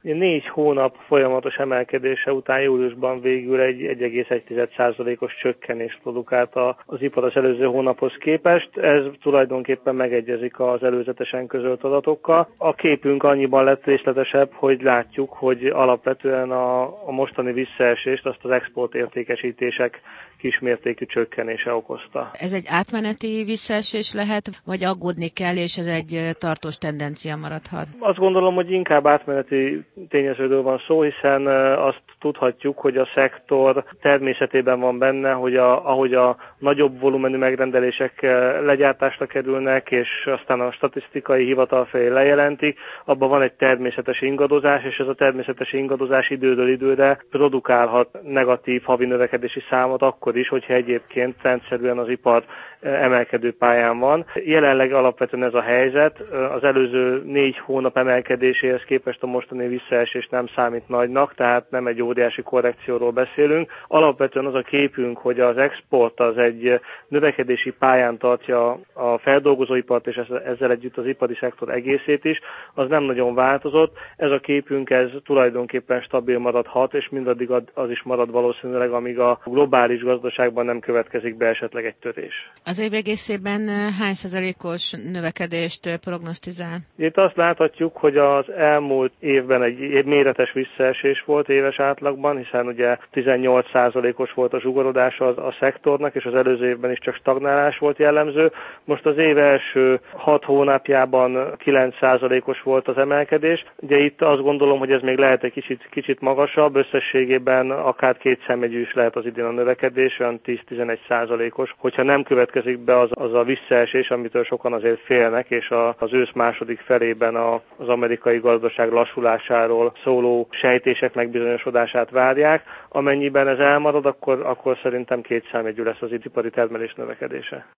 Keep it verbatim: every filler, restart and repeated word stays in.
Négy hónap folyamatos emelkedése után júliusban végül egy egy egész egy százalékos csökkenést produkált az ipar az előző hónaphoz képest. Ez tulajdonképpen megegyezik az előzetesen közölt adatokkal. A képünk annyiban lett részletesebb, hogy látjuk, hogy alapvetően a, a mostani visszaesést azt az exportértékesítések kismértékű csökkenése okozta. Ez egy átmeneti visszaesés lehet, vagy aggódni kell, és ez egy tartós tendencia maradhat? Azt gondolom, hogy inkább átmeneti tényezőről van szó, hiszen azt tudhatjuk, hogy a szektor természetében van benne, hogy a, ahogy a nagyobb volumenű megrendelések legyártásra kerülnek, és aztán a statisztikai hivatal felé lejelentik, abban van egy természetes ingadozás, és ez a természetes ingadozás időről időre produkálhat negatív havi növekedési számot akkor is, hogyha egyébként rendszerűen az ipar emelkedő pályán van. Jelenleg alapvetően ez a helyzet. Az előző négy hónap emelkedéséhez képest a mostani visszaesés nem számít nagynak, tehát nem egy óriási korrekcióról beszélünk. Alapvetően az a képünk, hogy az export az egy növekedési pályán tartja a feldolgozóipart, és ezzel együtt az ipari szektor egészét is, az nem nagyon változott. Ez a képünk ez tulajdonképpen stabil maradhat, és mindaddig az is marad valószínűleg, amíg a globális gazdaságban nem következik be esetleg egy törés. Az év egészében hány százalékos növekedést prognosztizál? Itt azt láthatjuk, hogy az elmúlt évben egy méretes visszaesés volt éves átlagban, hiszen ugye tizennyolc százalékos volt a zsugorodása a, a szektornak, és az előző évben is csak stagnálás volt jellemző. Most az év első hat hónapjában kilenc százalékos volt az emelkedés. Ugye itt azt gondolom, hogy ez még lehet egy kicsit, kicsit magasabb, összességében akár két számjegyű is lehet az idén a növekedés, olyan tíz-tizenegy százalékos. Hogyha nem következik be az, az a visszaesés, amitől sokan azért félnek, és a, az ősz második felében a, az amerikai gazdaság lassulásáról szóló sejtések megbizonyosodását várják. Amennyiben ez elmarad, akkor, akkor szerintem két számjegyű lesz az ipari termelés növekedése.